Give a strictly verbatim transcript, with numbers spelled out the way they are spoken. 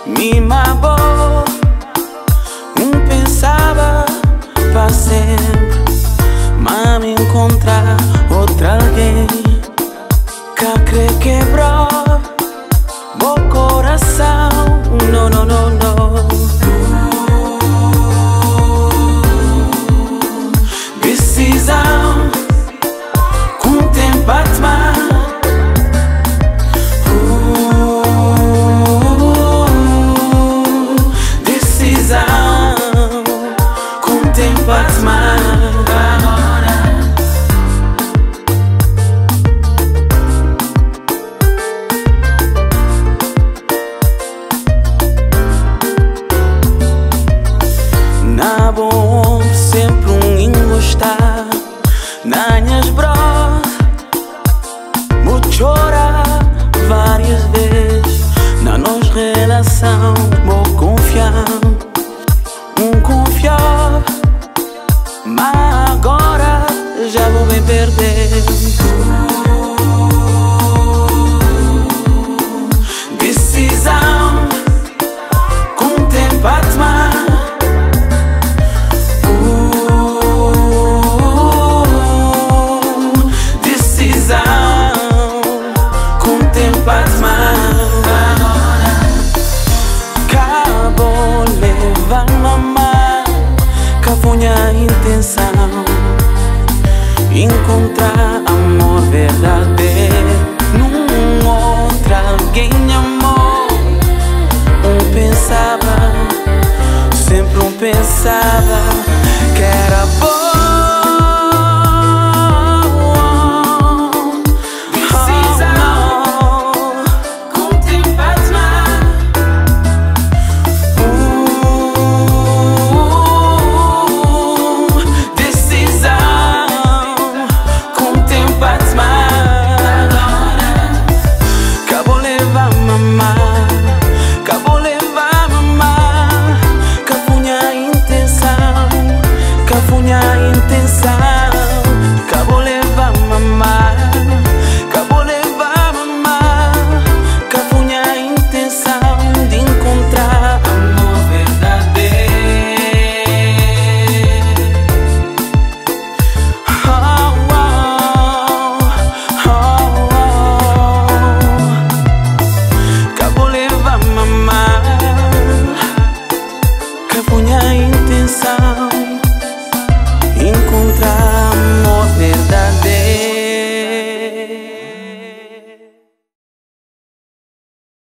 me magoou. Um pensava para sempre, mas me encontrar outra alguém que crê quebrou meu coração. No, no, no, no. Decisão com o tempo a tomar. Decisão com o tempo a tomar. Na bom sempre um encostar nas bro, vou chorar várias vezes na nossa relação. Vou confiar, um confiar, mas agora já vou bem perder. Decisão com o tempo a tomar. Acabou levando a mal, que foi a intenção encontrar amor verdadeiro num outro alguém amor. Um pensava, sempre um pensava que era bom. Intenção encontrar